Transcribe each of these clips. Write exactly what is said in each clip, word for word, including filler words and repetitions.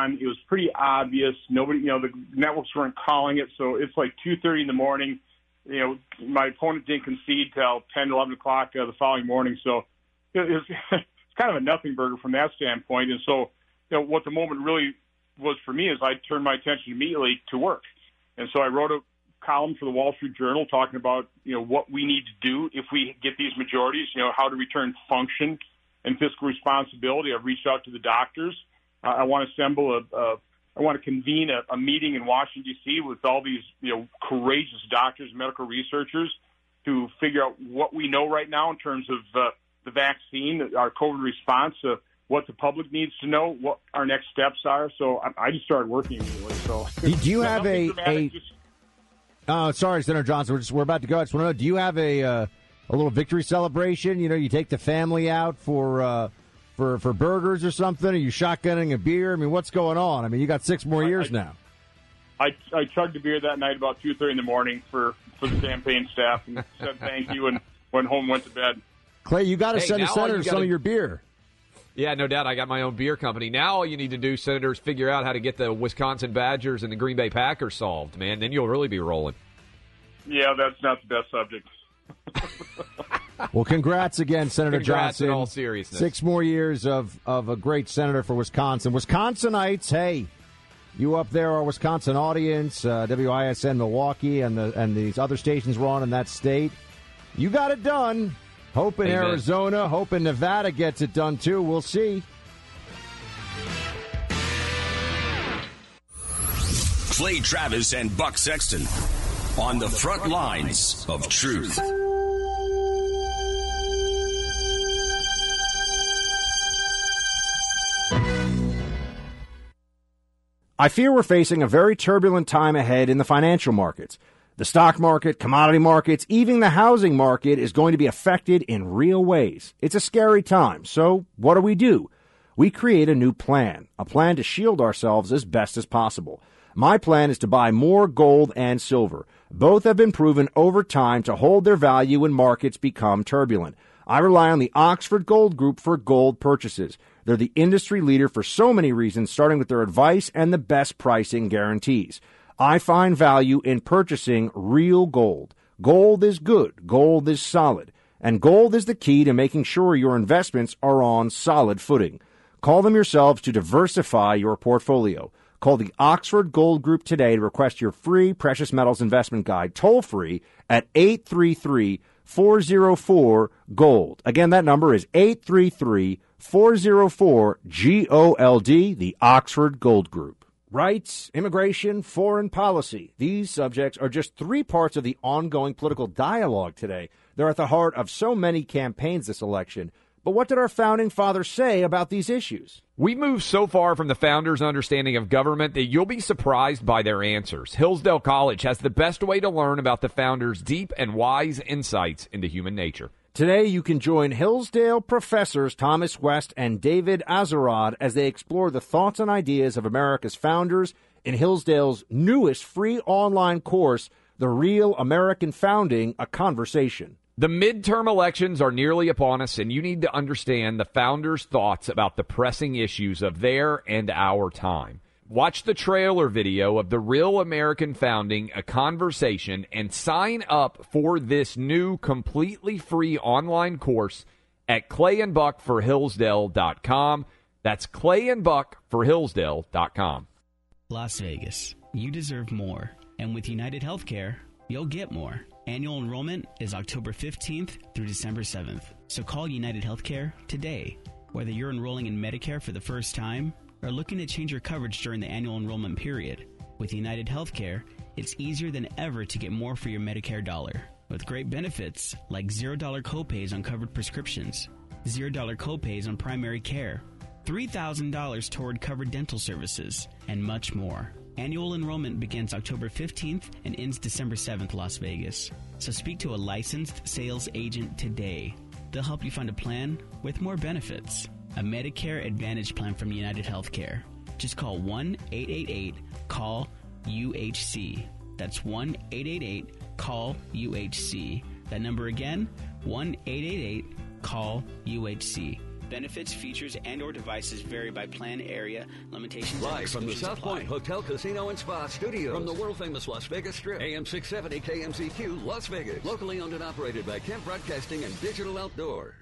on. It was pretty obvious. Nobody, you know, the networks weren't calling it. So it's like two thirty in the morning. You know, my opponent didn't concede till ten, eleven o'clock uh, the following morning. So it was it's kind of a nothing burger from that standpoint. And so, you know, what the moment really was for me is I turned my attention immediately to work. And so I wrote a column for the Wall Street Journal talking about, you know, what we need to do if we get these majorities, you know, how to return function and fiscal responsibility. I've reached out to the doctors. Uh, I want to assemble a, a I want to convene a, a meeting in Washington, D C with all these, you know, courageous doctors, medical researchers to figure out what we know right now in terms of uh, the vaccine, our COVID response, uh, what the public needs to know, what our next steps are. So I, I just started working immediately. So do you so have a, a just, uh, sorry, Senator Johnson, we're, just, we're about to go. I just want to know, do you have a uh, a little victory celebration? You know, you take the family out for uh, for for burgers or something? Are you shotgunning a beer? I mean, what's going on? I mean, you got six more years I, now. I, I chugged a beer that night about two thirty in the morning for, for the campaign staff and said thank you and went home and went to bed. Clay, you got to hey, send a senator gotta, some of your beer. Yeah, no doubt. I got my own beer company. Now all you need to do, Senators, figure out how to get the Wisconsin Badgers and the Green Bay Packers solved, man. Then you'll really be rolling. Yeah, that's not the best subject. Well, congrats again, Senator congrats Johnson. In all seriousness. Six more years of, of a great senator for Wisconsin. Wisconsinites, hey, you up there, our Wisconsin audience, uh, W I S N Milwaukee, and the and these other stations were on in that state. You got it done. Hope in Amen. Arizona, hope in Nevada gets it done too. We'll see. Clay Travis and Buck Sexton on the front lines of truth. I fear we're facing a very turbulent time ahead in the financial markets. The stock market, commodity markets, even the housing market is going to be affected in real ways. It's a scary time. So what do we do? We create a new plan, a plan to shield ourselves as best as possible. My plan is to buy more gold and silver. Both have been proven over time to hold their value when markets become turbulent. I rely on the Oxford Gold Group for gold purchases. They're the industry leader for so many reasons, starting with their advice and the best pricing guarantees. I find value in purchasing real gold. Gold is good. Gold is solid. And gold is the key to making sure your investments are on solid footing. Call them yourselves to diversify your portfolio. Call the Oxford Gold Group today to request your free precious metals investment guide, toll-free, at eight three three, four oh four, GOLD. Again, that number is eight three three, four oh four, G O L D, the Oxford Gold Group. Rights, immigration, foreign policy. These subjects are just three parts of the ongoing political dialogue today. They're at the heart of so many campaigns this election. But what did our founding fathers say about these issues? We moved so far from the founders' understanding of government that you'll be surprised by their answers. Hillsdale College has the best way to learn about the founders' deep and wise insights into human nature. Today, you can join Hillsdale professors Thomas West and David Azarad as they explore the thoughts and ideas of America's founders in Hillsdale's newest free online course, The Real American Founding, A Conversation. The midterm elections are nearly upon us, and you need to understand the founders' thoughts about the pressing issues of their and our time. Watch the trailer video of The Real American Founding, A Conversation, and sign up for this new completely free online course at clay and buck for hillsdale dot com. That's clay and buck for hillsdale dot com. Las Vegas, you deserve more. And with United Healthcare, you'll get more. Annual enrollment is October fifteenth through December seventh. So call United Healthcare today. Whether you're enrolling in Medicare for the first time or looking to change your coverage during the annual enrollment period, with United Healthcare, it's easier than ever to get more for your Medicare dollar. With great benefits like zero dollars copays on covered prescriptions, zero dollars copays on primary care, three thousand dollars toward covered dental services, and much more. Annual enrollment begins October fifteenth and ends December seventh, Las Vegas. So speak to a licensed sales agent today. They'll help you find a plan with more benefits. A Medicare Advantage plan from United Healthcare. Just call one eight eight eight, call U H C. That's one eight eight eight, call U H C. That number again, one eight eight eight, call U H C. Benefits, features, and or devices vary by plan, area, limitations, and Live from the South apply. Point Hotel, Casino, and Spa Studios. From the world-famous Las Vegas Strip. A M six seventy K M Z Q, Las Vegas. Locally owned and operated by Kemp Broadcasting and Digital Outdoor.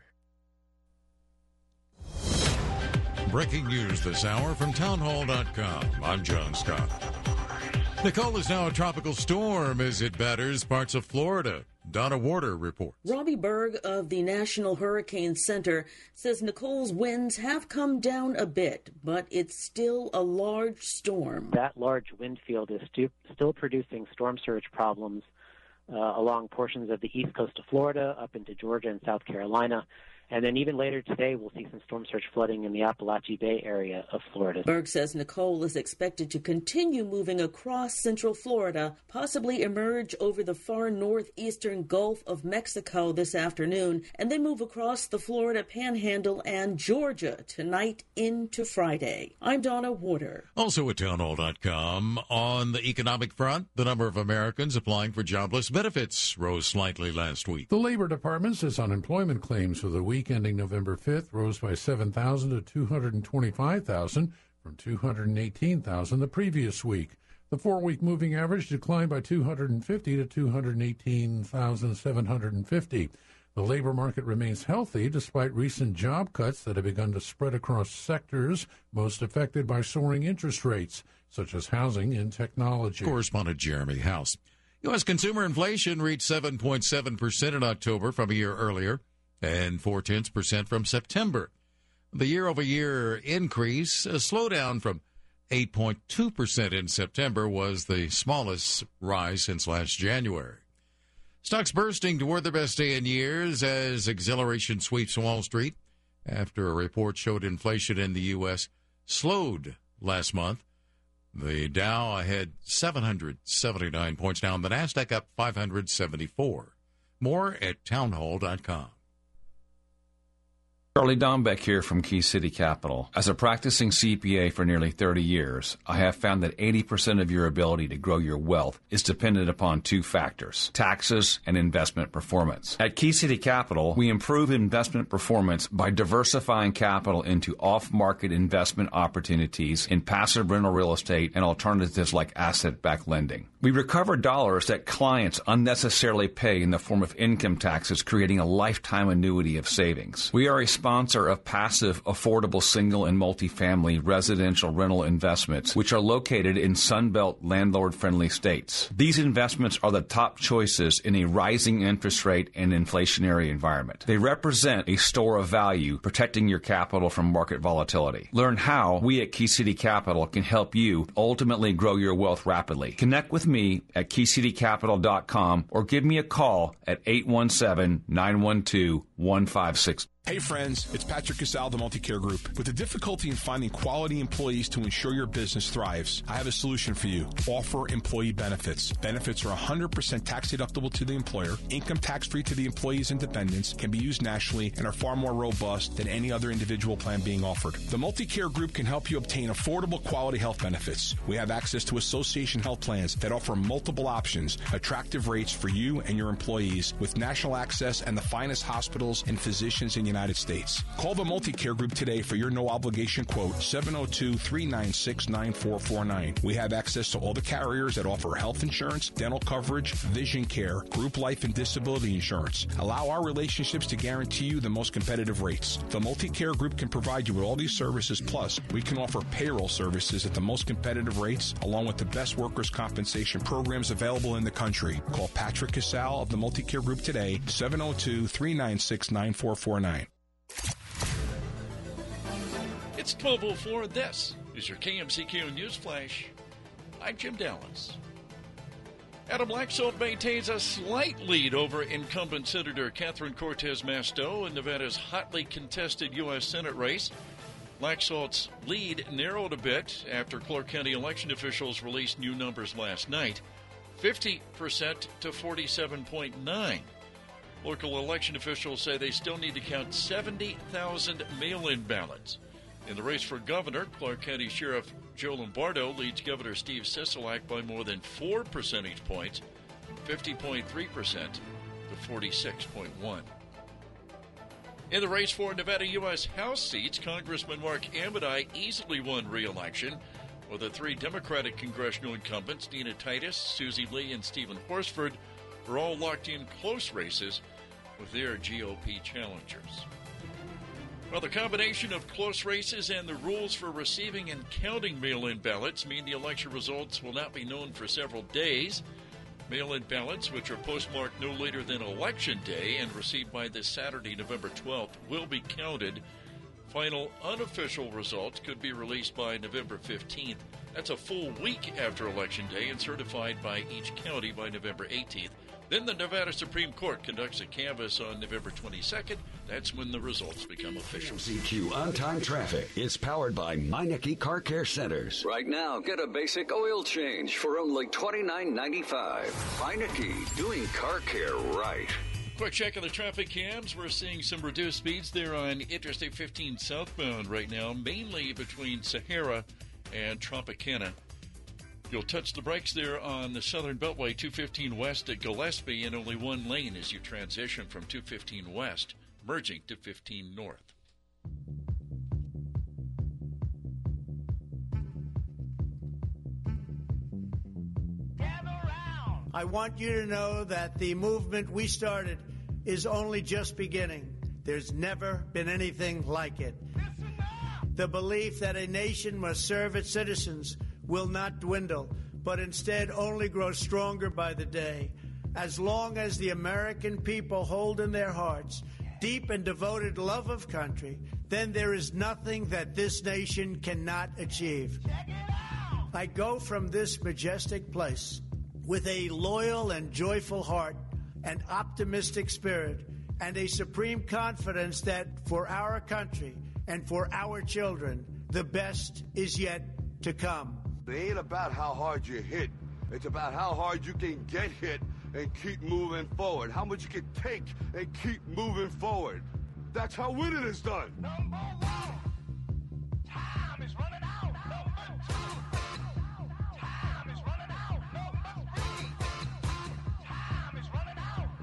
Breaking news this hour from townhall dot com. I'm John Scott. Nicole is now a tropical storm as it batters parts of Florida. Donna Warder reports. Robbie Berg of the National Hurricane Center says Nicole's winds have come down a bit, but it's still a large storm. That large wind field is stu- still producing storm surge problems uh, along portions of the east coast of Florida, up into Georgia and South Carolina. And then even later today, we'll see some storm surge flooding in the Appalachia Bay area of Florida. Berg says Nicole is expected to continue moving across central Florida, possibly emerge over the far northeastern Gulf of Mexico this afternoon, and then move across the Florida Panhandle and Georgia tonight into Friday. I'm Donna Warder. Also at townhall dot com, on the economic front, the number of Americans applying for jobless benefits rose slightly last week. The Labor Department says unemployment claims for the week ending November fifth rose by seven thousand to two hundred twenty-five thousand from two hundred eighteen thousand the previous week. The four-week moving average declined by two hundred fifty to two hundred eighteen thousand seven hundred fifty. The labor market remains healthy despite recent job cuts that have begun to spread across sectors most affected by soaring interest rates, such as housing and technology. Correspondent Jeremy House. U S consumer inflation reached seven point seven percent in October from a year earlier, and four-tenths percent from September. The year-over-year increase, a slowdown from eight point two percent in September, was the smallest rise since last January. Stocks bursting toward their best day in years as exhilaration sweeps Wall Street after a report showed inflation in the U S slowed last month. The Dow ahead seven hundred seventy-nine points down, the NASDAQ up five hundred seventy-four. More at townhall dot com. Charlie Dombeck here from Key City Capital. As a practicing C P A for nearly thirty years, I have found that eighty percent of your ability to grow your wealth is dependent upon two factors: taxes and investment performance. At Key City Capital, we improve investment performance by diversifying capital into off-market investment opportunities in passive rental real estate and alternatives like asset-backed lending. We recover dollars that clients unnecessarily pay in the form of income taxes, creating a lifetime annuity of savings. We are a sponsor of passive, affordable single and multifamily residential rental investments, which are located in Sunbelt landlord-friendly states. These investments are the top choices in a rising interest rate and inflationary environment. They represent a store of value, protecting your capital from market volatility. Learn how we at Key City Capital can help you ultimately grow your wealth rapidly. Connect with me at key city capital dot com or give me a call at eight one seven, nine one two, one five six. Hey friends, it's Patrick Casal of the Multicare Group. With the difficulty in finding quality employees to ensure your business thrives, I have a solution for you. Offer employee benefits. Benefits are one hundred percent tax deductible to the employer, income tax free to the employees and dependents, can be used nationally, and are far more robust than any other individual plan being offered. The Multicare Group can help you obtain affordable quality health benefits. We have access to association health plans that offer multiple options, attractive rates for you and your employees, with national access and the finest hospitals and physicians in the United States. Call the Multicare Group today for your no-obligation quote, seven oh two, three nine six, nine four four nine. We have access to all the carriers that offer health insurance, dental coverage, vision care, group life and disability insurance. Allow our relationships to guarantee you the most competitive rates. The Multicare Group can provide you with all these services, plus we can offer payroll services at the most competitive rates, along with the best workers' compensation programs available in the country. Call Patrick Casal of the Multicare Group today, seven oh two, three nine six, nine four four nine. It's twelve oh four. This is your K M C Q News Flash. I'm Jim Dallas. Adam Laxalt maintains a slight lead over incumbent Senator Catherine Cortez Masto in Nevada's hotly contested U S Senate race. Laxalt's lead narrowed a bit after Clark County election officials released new numbers last night, fifty percent to forty-seven point nine. Local election officials say they still need to count seventy thousand mail-in ballots. In the race for governor, Clark County Sheriff Joe Lombardo leads Governor Steve Sisolak by more than four percentage points, fifty point three percent to forty-six point one. In the race for Nevada U S House seats, Congressman Mark Amidei easily won re-election, while the three Democratic congressional incumbents, Nina Titus, Susie Lee, and Stephen Horsford, were all locked in close races with their G O P challengers. Well, the combination of close races and the rules for receiving and counting mail-in ballots mean the election results will not be known for several days. Mail-in ballots, which are postmarked no later than Election Day and received by this Saturday, November twelfth, will be counted. Final unofficial results could be released by November fifteenth. That's a full week after Election Day and certified by each county by November eighteenth. Then the Nevada Supreme Court conducts a canvass on November twenty-second. That's when the results become official. C Q On-Time Traffic is powered by Meineke Car Care Centers. Right now, get a basic oil change for only twenty-nine ninety-five. Meineke, doing car care right. Quick check of the traffic cams. We're seeing some reduced speeds there on Interstate fifteen southbound right now, mainly between Sahara and Tropicana. You'll touch the brakes there on the Southern Beltway, two fifteen west at Gillespie, and only one lane as you transition from two fifteen west, merging to fifteen north. I want you to know that the movement we started is only just beginning. There's never been anything like it. The belief that a nation must serve its citizens will not dwindle, but instead only grow stronger by the day. As long as the American people hold in their hearts deep and devoted love of country, then there is nothing that this nation cannot achieve. I go from this majestic place with a loyal and joyful heart, an optimistic spirit, and a supreme confidence that for our country and for our children, the best is yet to come. It ain't about how hard you hit. It's about how hard you can get hit and keep moving forward. How much you can take and keep moving forward. That's how winning is done. Number one. Time is running out. Number two. Time is running out. Number three. Time is running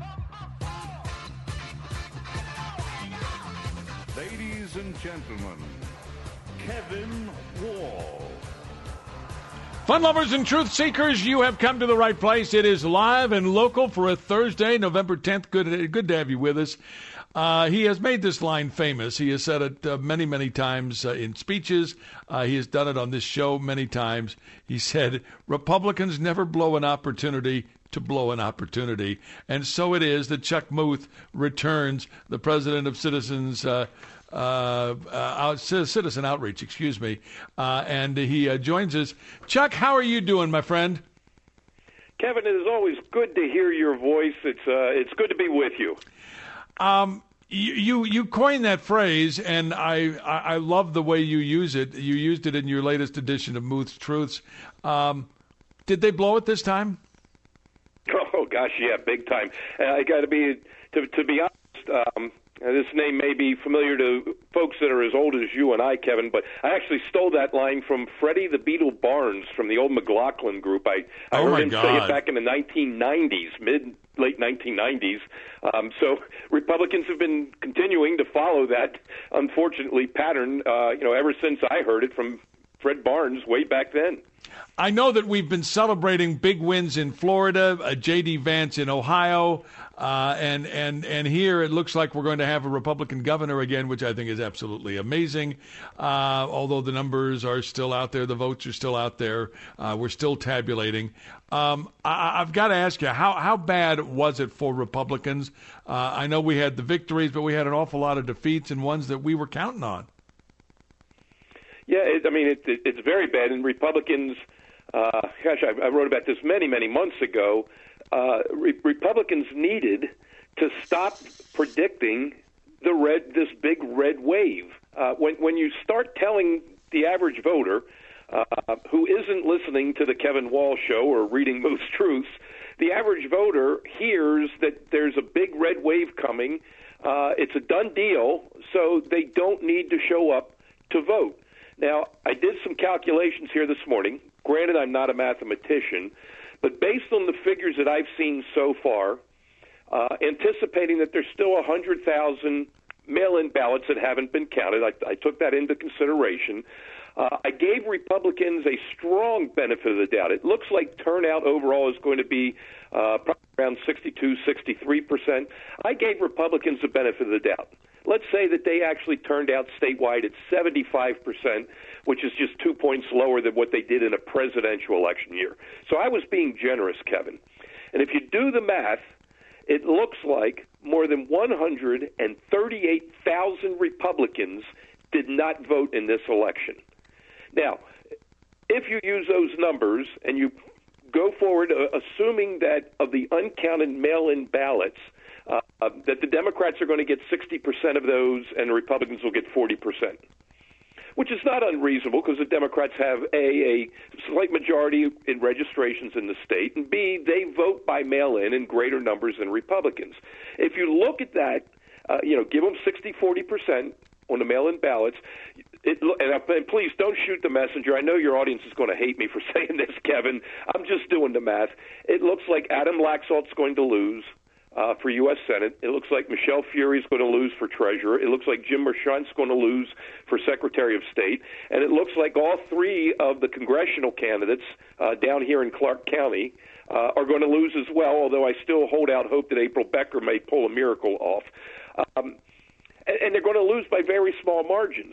out. Number four. Ladies and gentlemen, Kevin Wall. Fun lovers and truth seekers, you have come to the right place. It is live and local for a Thursday, November tenth. Good, good to have you with us. Uh, he has made this line famous. He has said it uh, many, many times uh, in speeches. Uh, he has done it on this show many times. He said, Republicans never blow an opportunity to blow an opportunity. And so it is that Chuck Muth returns, the president of Citizens uh, Uh, uh, Citizen Outreach, excuse me, uh, and he uh, joins us. Chuck, how are you doing, my friend? Kevin, it is always good to hear your voice. It's uh, it's good to be with you. Um, you, you you coined that phrase, and I, I I love the way you use it. You used it in your latest edition of Muth's Truths. Um, did they blow it this time? Oh gosh, yeah, big time. Uh, I got to be to to be honest. Um, This name may be familiar to folks that are as old as you and I, Kevin, but I actually stole that line from Freddie the Beetle Barnes from the old McLaughlin group. I, I oh heard him God. say it back in the nineteen nineties, mid, late nineteen nineties. Um, so Republicans have been continuing to follow that, unfortunately, pattern, uh, you know, ever since I heard it from Fred Barnes way back then. I know that we've been celebrating big wins in Florida, uh, J D. Vance in Ohio, uh, and, and, and here it looks like we're going to have a Republican governor again, which I think is absolutely amazing. Uh, although the numbers are still out there, the votes are still out there, uh, we're still tabulating. Um, I, I've got to ask you, how, how bad was it for Republicans? Uh, I know we had the victories, but we had an awful lot of defeats and ones that we were counting on. Yeah, it, I mean, it, it, it's very bad, and Republicans, uh, gosh, I, I wrote about this many, many months ago. Uh, re- Republicans needed to stop predicting the red, this big red wave. Uh, when, when you start telling the average voter uh, who isn't listening to the Kevin Wall Show or reading Muth's Truths, the average voter hears that there's a big red wave coming. Uh, it's a done deal, so they don't need to show up to vote. Now, I did some calculations here this morning. Granted, I'm not a mathematician, but based on the figures that I've seen so far, uh, anticipating that there's still one hundred thousand mail-in ballots that haven't been counted. I, I took that into consideration. Uh, I gave Republicans a strong benefit of the doubt. It looks like turnout overall is going to be uh, probably around sixty-two, sixty-three percent. I gave Republicans the benefit of the doubt. Let's say that they actually turned out statewide at seventy-five percent, which is just two points lower than what they did in a presidential election year. So I was being generous, Kevin. And if you do the math, it looks like more than one hundred thirty-eight thousand Republicans did not vote in this election. Now, if you use those numbers and you go forward, uh, assuming that of the uncounted mail-in ballots, uh, uh, that the Democrats are going to get sixty percent of those and the Republicans will get forty percent, which is not unreasonable because the Democrats have, A, a slight majority in registrations in the state, and B, they vote by mail-in in greater numbers than Republicans. If you look at that, uh, you know, give them sixty, forty percent on the mail-in ballots. It, and, and please don't shoot the messenger. I know your audience is going to hate me for saying this, Kevin. I'm just doing the math. It looks like Adam Laxalt's going to lose uh, for U S Senate. It looks like Michelle Fury is going to lose for Treasurer. It looks like Jim Merchant's going to lose for Secretary of State. And it looks like all three of the congressional candidates uh, down here in Clark County uh, are going to lose as well, although I still hold out hope that April Becker may pull a miracle off. Um, and, and they're going to lose by very small margins.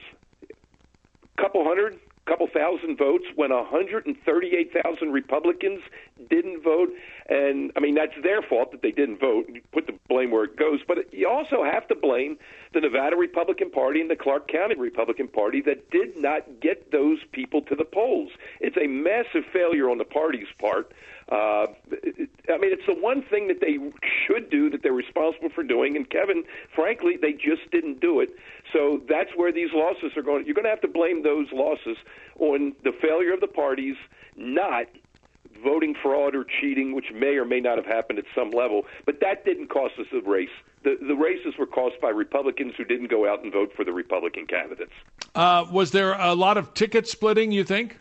Couple hundred, couple thousand votes when one hundred thirty-eight thousand Republicans didn't vote. And, I mean, that's their fault that they didn't vote. You put the blame where it goes. But you also have to blame the Nevada Republican Party and the Clark County Republican Party that did not get those people to the polls. It's a massive failure on the party's part. Uh, I mean, it's the one thing that they should do, that they're responsible for doing. And, Kevin, frankly, they just didn't do it. So that's where these losses are going. You're going to have to blame those losses on the failure of the parties, not voting fraud or cheating, which may or may not have happened at some level. But that didn't cost us the race. The, the races were cost by Republicans who didn't go out and vote for the Republican candidates. Uh, was there a lot of ticket splitting, you think?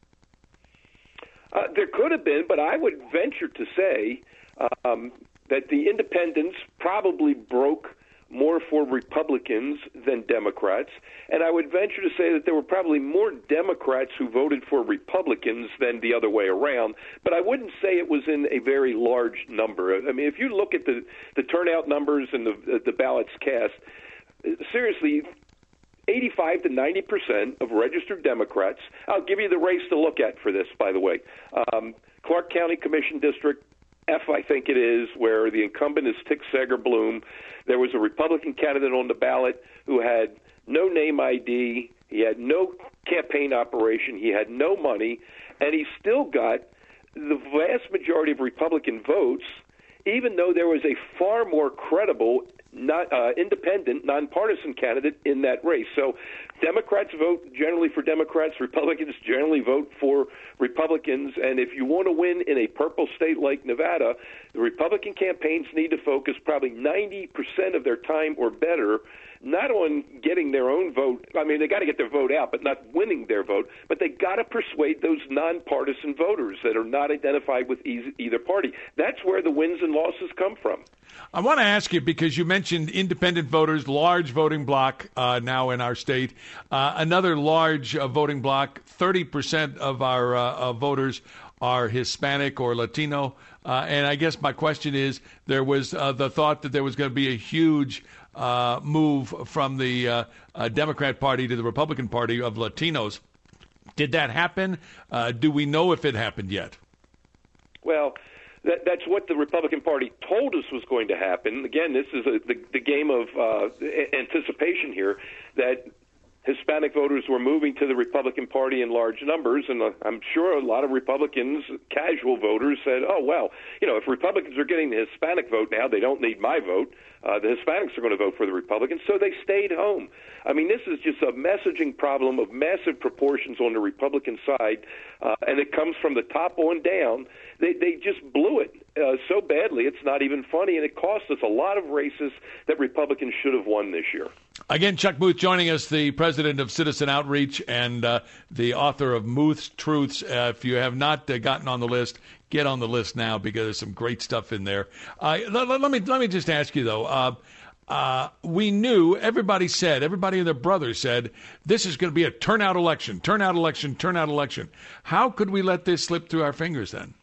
Uh, there could have been, but I would venture to say um, that the independents probably broke more for Republicans than Democrats, and I would venture to say that there were probably more Democrats who voted for Republicans than the other way around, but I wouldn't say it was in a very large number. I mean, if you look at the, the turnout numbers and the, the ballots cast, seriously, eighty-five to ninety percent of registered Democrats. I'll give you the race to look at for this, by the way. Um, Clark County Commission District F, I think it is, where the incumbent is Tick Seger-Bloom. There was a Republican candidate on the ballot who had no name I D, he had no campaign operation, he had no money, and he still got the vast majority of Republican votes, even though there was a far more credible not uh, independent, nonpartisan candidate in that race. So Democrats vote generally for Democrats. Republicans generally vote for Republicans. And if you want to win in a purple state like Nevada, the Republican campaigns need to focus probably ninety percent of their time or better not on getting their own vote. I mean, they got to get their vote out, but not winning their vote. But they got to persuade those nonpartisan voters that are not identified with either party. That's where the wins and losses come from. I want to ask you, because you mentioned independent voters, large voting bloc uh, now in our state. Uh, another large uh, voting bloc, thirty percent of our uh, uh, voters are Hispanic or Latino. Uh, and I guess my question is, there was uh, the thought that there was going to be a huge uh, move from the uh, uh, Democrat Party to the Republican Party of Latinos. Did that happen? Uh, do we know if it happened yet? Well, That, that's what the Republican Party told us was going to happen. Again, this is a, the, the game of uh, anticipation here, that Hispanic voters were moving to the Republican Party in large numbers, and uh, I'm sure a lot of Republicans, casual voters, said, oh, well, you know, if Republicans are getting the Hispanic vote now, they don't need my vote. Uh, the Hispanics are going to vote for the Republicans, so they stayed home. I mean, this is just a messaging problem of massive proportions on the Republican side, uh, and it comes from the top on down. They, they just blew it uh, so badly, it's not even funny, and it cost us a lot of races that Republicans should have won this year. Again, Chuck Muth joining us, the president of Citizen Outreach and uh, the author of Muth's Truths. Uh, if you have not uh, gotten on the list, get on the list now, because there's some great stuff in there. Uh, let, let me let me just ask you, though. Uh, uh, we knew, everybody said, everybody and their brother said, this is going to be a turnout election, turnout election, turnout election. How could we let this slip through our fingers then?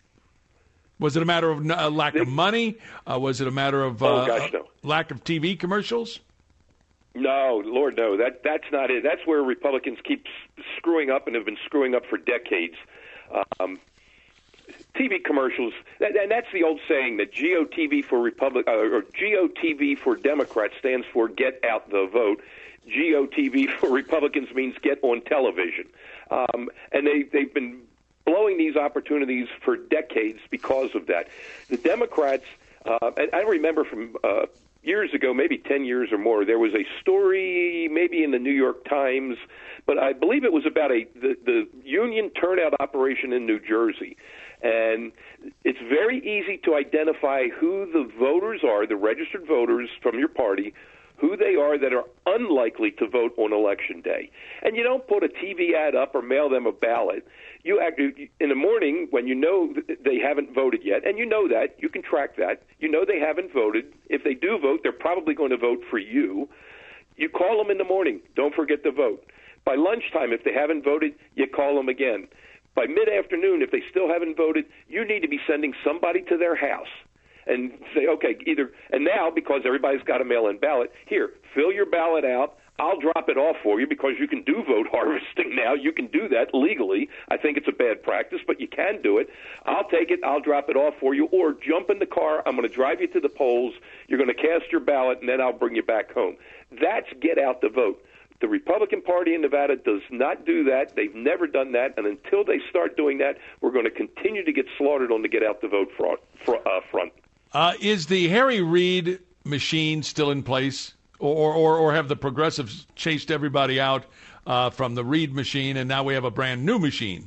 Was it a matter of uh, lack of money? Uh, was it a matter of uh, oh, gosh, no. lack of T V commercials? No, Lord, no. That that's not it. That's where Republicans keep screwing up and have been screwing up for decades. Um, T V commercials, and that's the old saying that G O T V for Republic uh, or G O T V for Democrats stands for Get Out the Vote. G O T V for Republicans means Get on Television, um, and they they've been blowing these opportunities for decades because of that. The Democrats, uh, and I remember from uh, years ago, maybe ten years or more, there was a story maybe in the New York Times, but I believe it was about a the, the union turnout operation in New Jersey. And it's very easy to identify who the voters are, the registered voters from your party, who they are that are unlikely to vote on Election Day. And you don't put a T V ad up or mail them a ballot. You act, in the morning when you know they haven't voted yet, and you know that, you can track that. You know they haven't voted. If they do vote, they're probably going to vote for you. You call them in the morning. Don't forget to vote. By lunchtime, if they haven't voted, you call them again. By mid-afternoon, if they still haven't voted, you need to be sending somebody to their house and say, okay, either, and now because everybody's got a mail-in ballot, here, fill your ballot out. I'll drop it off for you because you can do vote harvesting now. You can do that legally. I think it's a bad practice, but you can do it. I'll take it. I'll drop it off for you. Or jump in the car. I'm going to drive you to the polls. You're going to cast your ballot, and then I'll bring you back home. That's get out the vote. The Republican Party in Nevada does not do that. They've never done that. And until they start doing that, we're going to continue to get slaughtered on the get out the vote front. Uh, front. Uh, is the Harry Reid machine still in place? Or, or, or have the progressives chased everybody out uh, from the Reid machine, and now we have a brand new machine?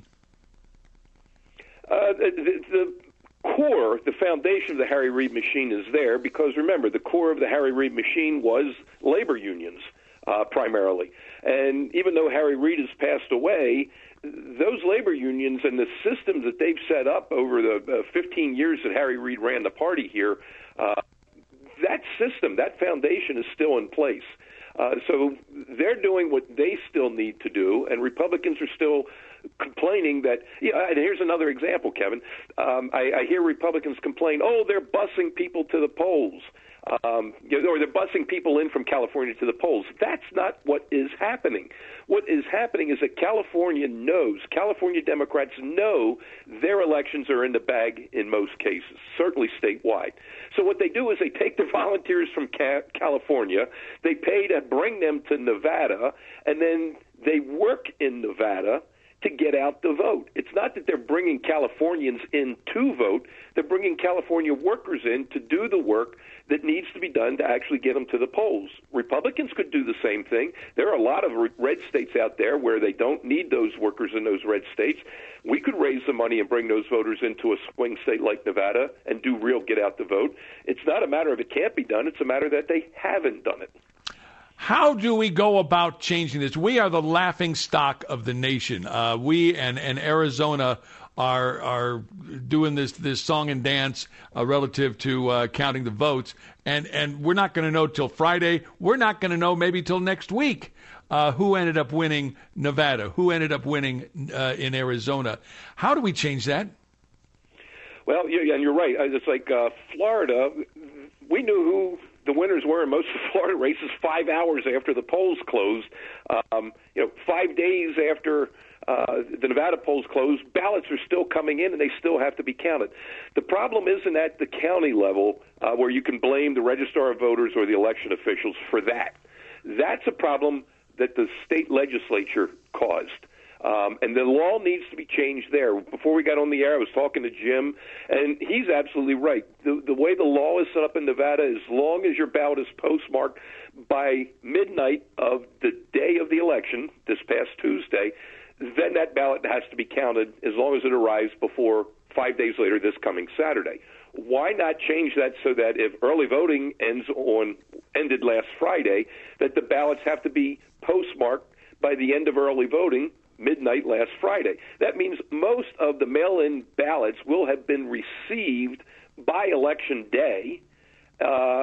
Uh, the, the core, the foundation of the Harry Reid machine is there because, remember, the core of the Harry Reid machine was labor unions uh, primarily. And even though Harry Reid has passed away, those labor unions and the systems that they've set up over the uh, fifteen years that Harry Reid ran the party here, uh, that system, that foundation is still in place. Uh, so they're doing what they still need to do, and Republicans are still complaining that, you know, and here's another example, Kevin. Um, I, I hear Republicans complain, oh, they're busing people to the polls. Um, you know, or they're busing people in from California to the polls. That's not what is happening. What is happening is that California knows, California Democrats know their elections are in the bag in most cases, certainly statewide. So what they do is they take the volunteers from ca- California, they pay to bring them to Nevada, and then they work in Nevada to get out the vote. It's not that they're bringing Californians in to vote. They're bringing California workers in to do the work that needs to be done to actually get them to the polls. Republicans could do the same thing. There are a lot of red states out there where they don't need those workers in those red states. We could raise the money and bring those voters into a swing state like Nevada and do real get out the vote. It's not a matter of it can't be done. It's a matter that they haven't done it. How do we go about changing this? We are the laughing stock of the nation. Uh, we and, and Arizona are are doing this this song and dance uh, relative to uh, counting the votes, and and we're not going to know till Friday. We're not going to know maybe till next week uh, who ended up winning Nevada, who ended up winning uh, in Arizona. How do we change that? Well, yeah, and you're right. It's like uh, Florida. We knew who the winners were in most of the Florida races five hours after the polls closed. Um, you know, five days after uh, the Nevada polls closed, ballots are still coming in and they still have to be counted. The problem isn't at the county level uh, where you can blame the registrar of voters or the election officials for that. That's a problem that the state legislature caused. Um, and the law needs to be changed there. Before we got on the air, I was talking to Jim, and he's absolutely right. The, the way the law is set up in Nevada, as long as your ballot is postmarked by midnight of the day of the election, this past Tuesday, then that ballot has to be counted as long as it arrives before five days later this coming Saturday. Why not change that so that if early voting ends on ended last Friday, that the ballots have to be postmarked by the end of early voting, midnight last Friday. That means most of the mail-in ballots will have been received by Election Day, uh,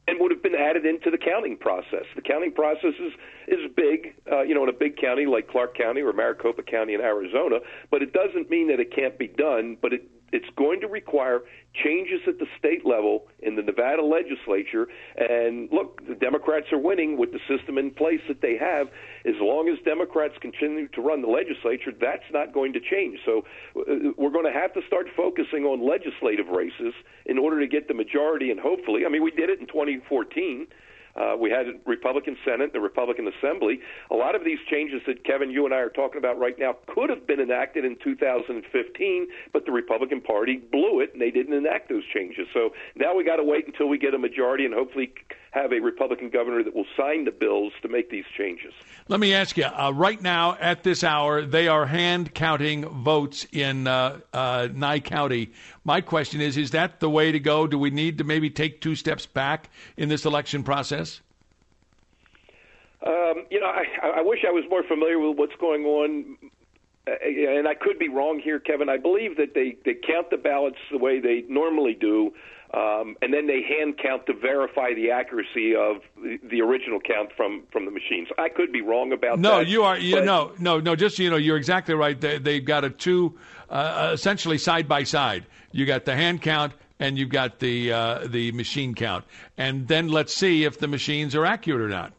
and would have been added into the counting process. The counting process is, is big, uh, you know, in a big county like Clark County or Maricopa County in Arizona, but it doesn't mean that it can't be done, but it, it's going to require changes at the state level in the Nevada legislature. And look, the Democrats are winning with the system in place that they have. As long as Democrats continue to run the legislature, that's not going to change. So uh, we're going to have to start focusing on legislative races in order to get the majority, and hopefully, I mean, we did it in twenty fourteen. Uh, we had a Republican Senate, the Republican Assembly. A lot of these changes that, Kevin, you and I are talking about right now could have been enacted in two thousand fifteen, but the Republican Party blew it, and they didn't enact those changes. So now we got to wait until we get a majority and hopefully have a Republican governor that will sign the bills to make these changes. Let me ask you, uh, right now at this hour, they are hand counting votes in uh, uh, Nye County. My question is, is that the way to go? Do we need to maybe take two steps back in this election process? Um, you know, I, I wish I was more familiar with what's going on, uh, and I could be wrong here, Kevin. I believe that they, they count the ballots the way they normally do, um, and then they hand count to verify the accuracy of the, the original count from, from the machines. I could be wrong about no, that. No, you are. You, but, no, no, no. Just so you know, you're exactly right. They, they've got a two, uh, essentially side by side. You got the hand count and you've got the uh, the machine count, and then let's see if the machines are accurate or not.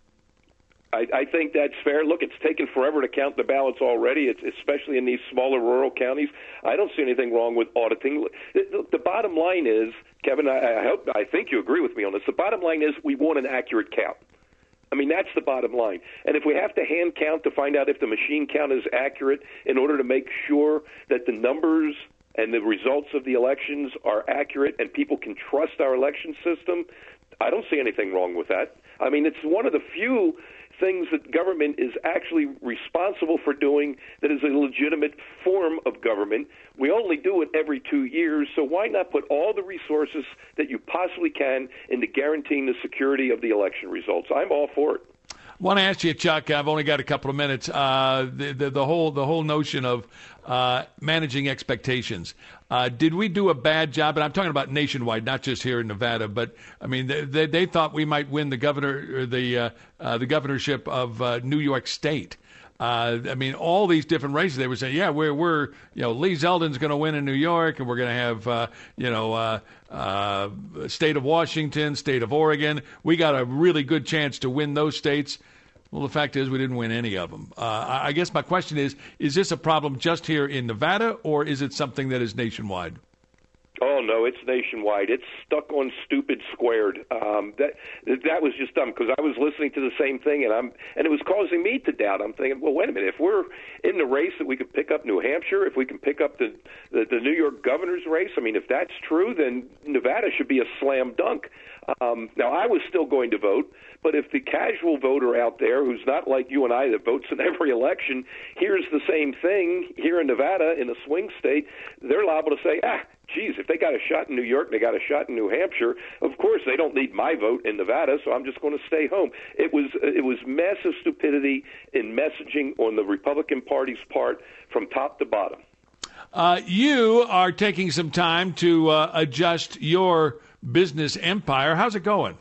I, I think that's fair. Look, it's taken forever to count the ballots already, it's, especially in these smaller rural counties. I don't see anything wrong with auditing. The, the bottom line is, Kevin, I, I hope I think you agree with me on this. The bottom line is we want an accurate count. I mean, that's the bottom line. And if we have to hand count to find out if the machine count is accurate in order to make sure that the numbers and the results of the elections are accurate and people can trust our election system, I don't see anything wrong with that. I mean, it's one of the few things that government is actually responsible for doing that is a legitimate form of government. We only do it every two years, so why not put all the resources that you possibly can into guaranteeing the security of the election results? I'm all for it. I want to ask you, Chuck, I've only got a couple of minutes, uh, the, the, the whole the whole notion of uh, managing expectations. Uh, did we do a bad job? And I'm talking about nationwide, not just here in Nevada. But I mean, they, they, they thought we might win the governor, or the uh, uh, the governorship of uh, New York State. Uh, I mean, all these different races. They were saying, yeah, we're we're you know Lee Zeldin's going to win in New York, and we're going to have uh, you know uh, uh, state of Washington, state of Oregon. We got a really good chance to win those states. Well, the fact is we didn't win any of them. Uh, I guess my question is, is this a problem just here in Nevada, or is it something that is nationwide? Oh, no, it's nationwide. It's stuck on stupid squared. Um, that that was just dumb because I was listening to the same thing, and I'm and it was causing me to doubt. I'm thinking, well, wait a minute. If we're in the race that we could pick up New Hampshire, if we can pick up the, the, the New York governor's race, I mean, if that's true, then Nevada should be a slam dunk. Um, now, I was still going to vote, but if the casual voter out there who's not like you and I that votes in every election hears the same thing here in Nevada in a swing state, they're liable to say, ah, geez, if they got a shot in New York, they got a shot in New Hampshire, of course they don't need my vote in Nevada, so I'm just going to stay home. It was it was massive stupidity in messaging on the Republican Party's part from top to bottom. Uh, you are taking some time to uh, adjust your business empire. How's it going?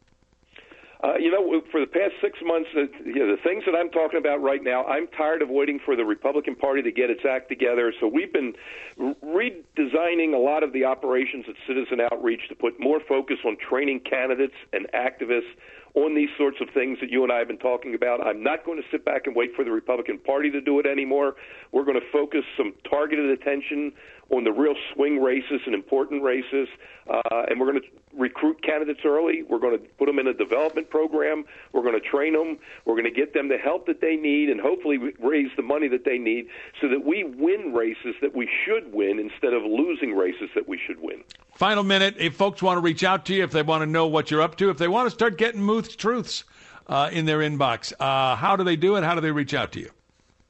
Uh, you know, for the past six months, uh, you know, the things that I'm talking about right now, I'm tired of waiting for the Republican Party to get its act together. So we've been redesigning a lot of the operations at Citizen Outreach to put more focus on training candidates and activists on these sorts of things that you and I have been talking about. I'm not going to sit back and wait for the Republican Party to do it anymore. We're going to focus some targeted attention on the real swing races and important races, uh, and we're going to recruit candidates early. We're going to put them in a development program. We're going to train them. We're going to get them the help that they need and hopefully raise the money that they need so that we win races that we should win instead of losing races that we should win. Final minute, if folks want to reach out to you, if they want to know what you're up to, if they want to start getting Muth Truths uh, in their inbox, uh, how do they do it? How do they reach out to you?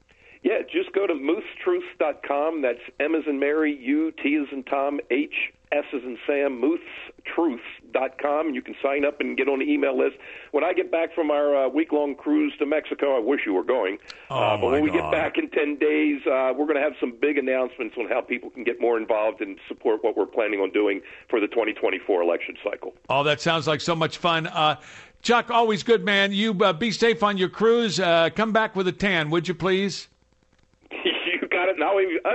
Yeah, just go to muth truths dot com. That's M as in Mary, U, T as in Tom, H S as in Sam, Muth's Truth dot com, and you can sign up and get on the email list. When I get back from our uh, week-long cruise to Mexico, I wish you were going, oh, uh, but my when we God. get back in ten days, uh, we're going to have some big announcements on how people can get more involved and support what we're planning on doing for the twenty twenty-four election cycle. Oh, that sounds like so much fun. Uh, Chuck, always good, man. You uh, be safe on your cruise. Uh, come back with a tan, would you please? You got it. Now,